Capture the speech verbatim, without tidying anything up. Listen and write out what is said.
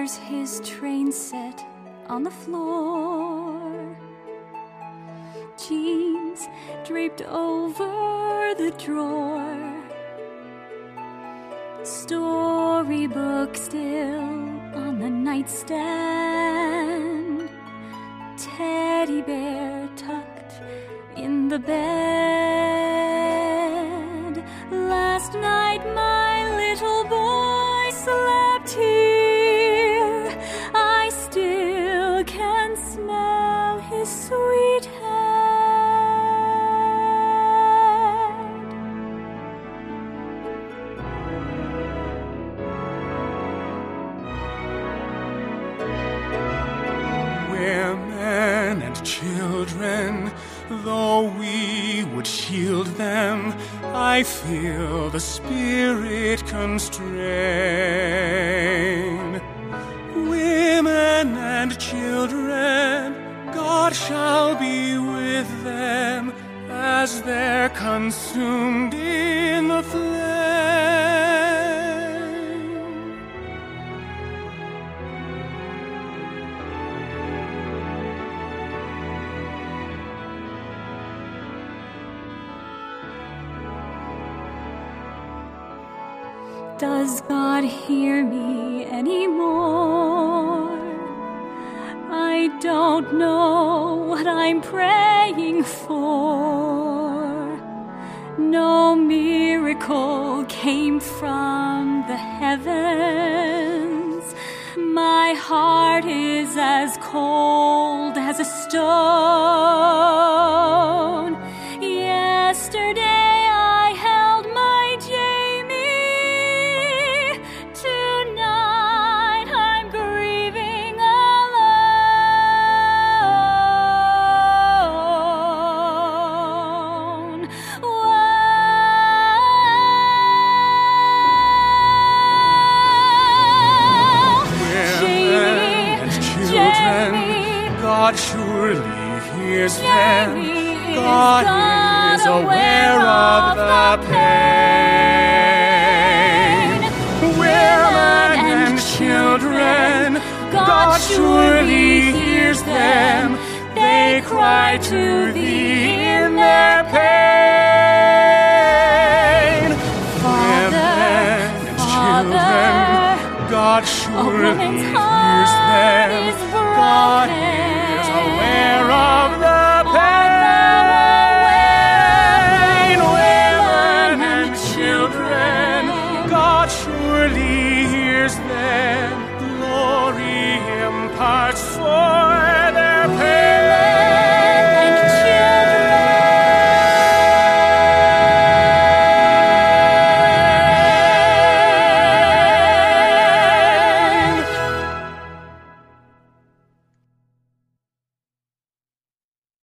hears his train set on the floor, jeans draped over the drawer, storybook still on the nightstand, teddy bear tucked in the bed. Last night my little boy slept here. I still can smell his sweet head. Women and children, though we would shield them, I feel the spirit constrain. Women and children, God shall be with them as they're consumed in the flame. Does God hear me anymore? I don't know what I'm praying for. No miracle came from the heavens. My heart is as cold as a stone. Yesterday I held my Jamie. Tonight I'm grieving alone. Well, Jamie, and children, Jamie, God surely hears them. Jamie, God is aware of the pain. Women and children, God surely hears them. They cry to thee in their pain.